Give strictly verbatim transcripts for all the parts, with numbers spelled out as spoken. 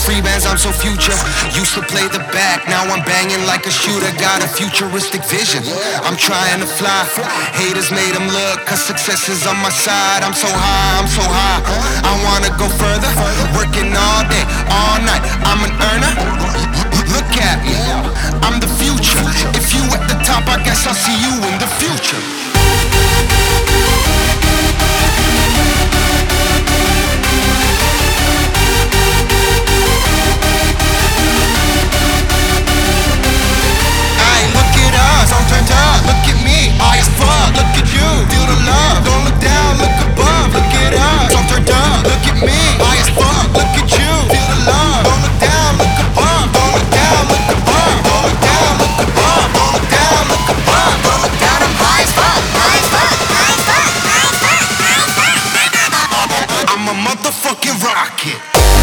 free bands, I'm so future. Used to play the back, now I'm banging like a shooter. Got a futuristic vision, I'm trying to fly. Haters made them look, cause success is on my side. I'm so high, I'm so high, I wanna go further. Working all day, all night, I'm an earner. Look at me, I'm the future. If you at the top, I guess I'll see you in the future. Don't turn up, look at me, high as fuck. Look at you, feel the love. Don't look down, look above, look it up. Don't turn up, look at me, high as fuck. Look at you, feel the love. Don't look down, look above. Don't look down, look above. Don't look down, look above. Don't look down, look above. Don't look down, I'm high as fuck, high as fuck, high as fuck, high as fuck, high as fuck. I'm a motherfucking rocket.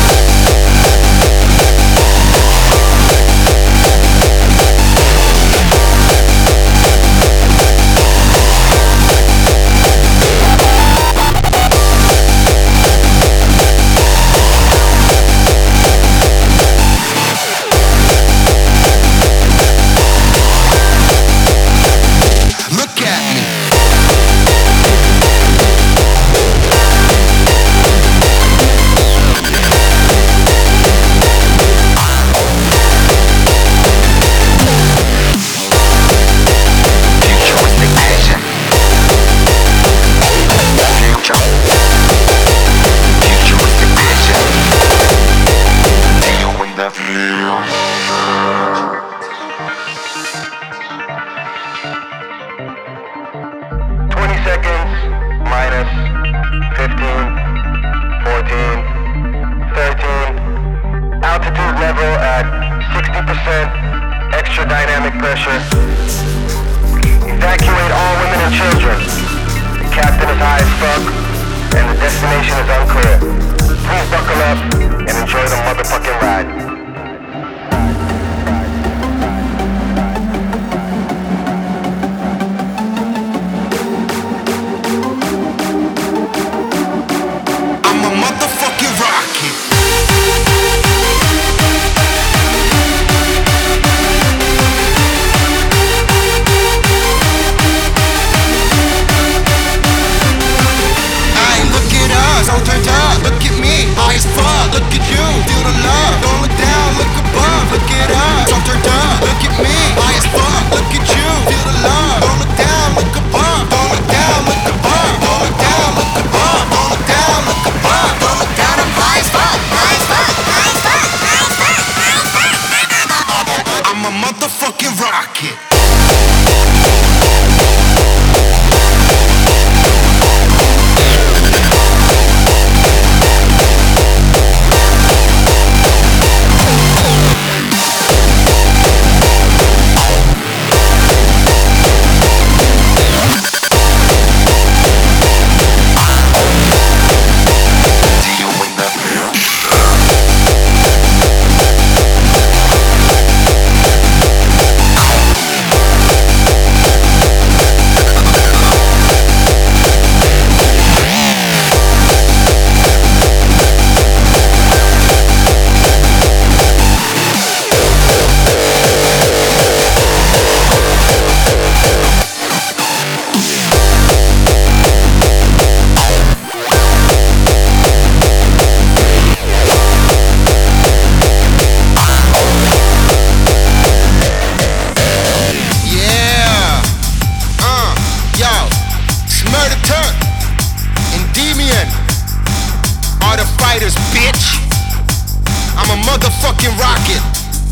Motherfucking rocket.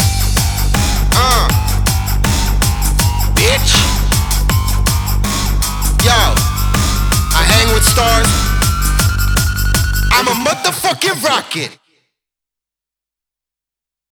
Uh, bitch. Yo, I hang with stars. I'm a motherfucking rocket.